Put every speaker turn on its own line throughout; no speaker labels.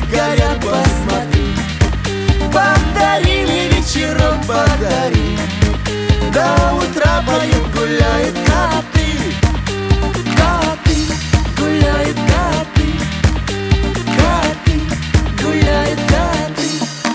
горят, посмотри. Подари мне вечером, подари. До утра поют, гуляют коты. Коты, гуляют коты. Коты, гуляют коты.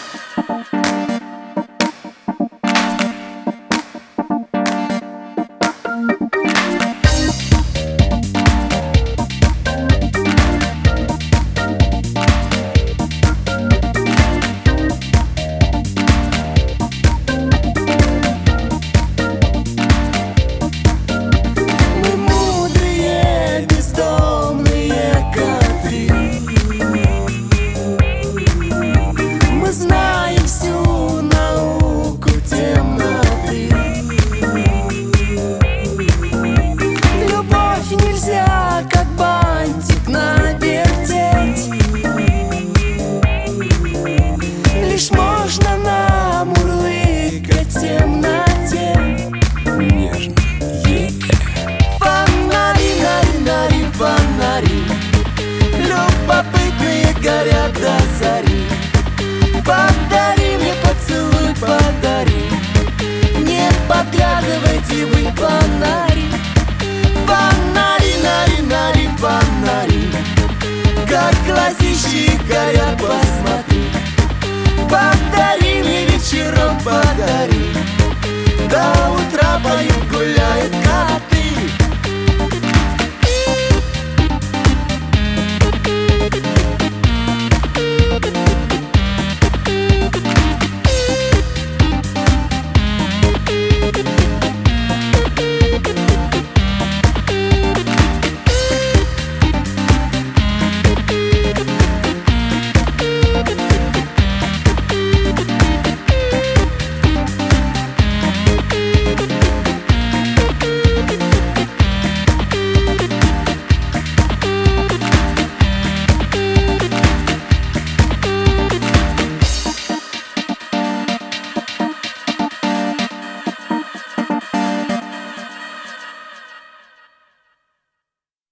Как бантик навертеть, лишь можно намурлыкать в темноте.
Нежно.
Фонари, нари, нари, фонари, любопытные горят до зари. Подари мне поцелуй, подари, не подглядывайте вы, фонари. Фонари, нари, нари, фонари, как глазищи горят, посмотри. Подари мне вечером, подари. До утра поют, гуляют